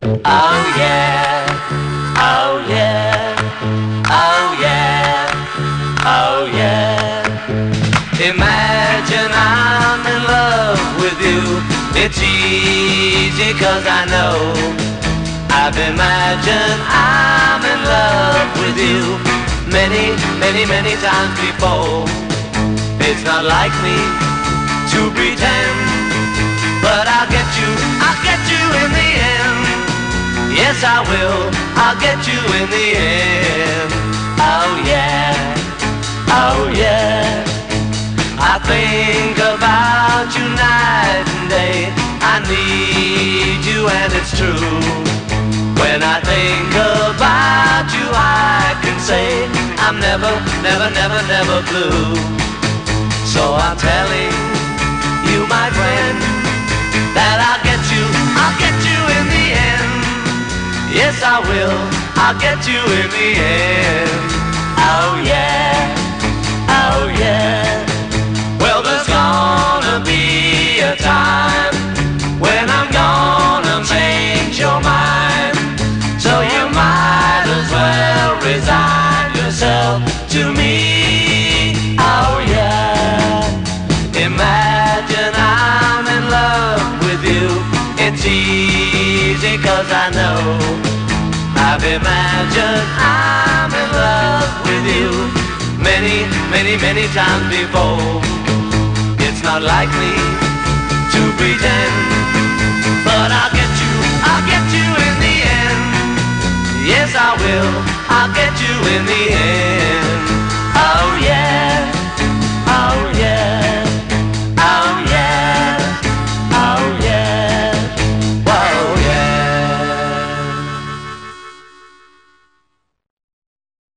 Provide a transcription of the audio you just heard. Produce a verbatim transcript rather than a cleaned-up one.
Oh yeah, oh yeah, oh yeah, oh yeah. Imagine I'm in love with you. It's easy 'cause I know I've imagined I'm in love with you many, many, many times before. It's not like me to pretend, but I'll get you, I'll get you in the end. Yes, I will, I'll get you in the end. Oh yeah, oh yeah. I think about you night and day. I need you and it's true. When I think about you, I can say I'm never, never, never, never blue. So I'm telling you, my friend, that I'll get you, I'll get you in the end. Yes, I will, I'll get you in the end. Oh yeah, oh yeah. Well, there's gonna be a time when I'm gonna change your mind. So you might as well resign yourself to me. Oh yeah. Imagine I'm in love with you. It's easy 'cause I know I've imagined I'm in love with you many, many, many times before. It's not like me to pretend,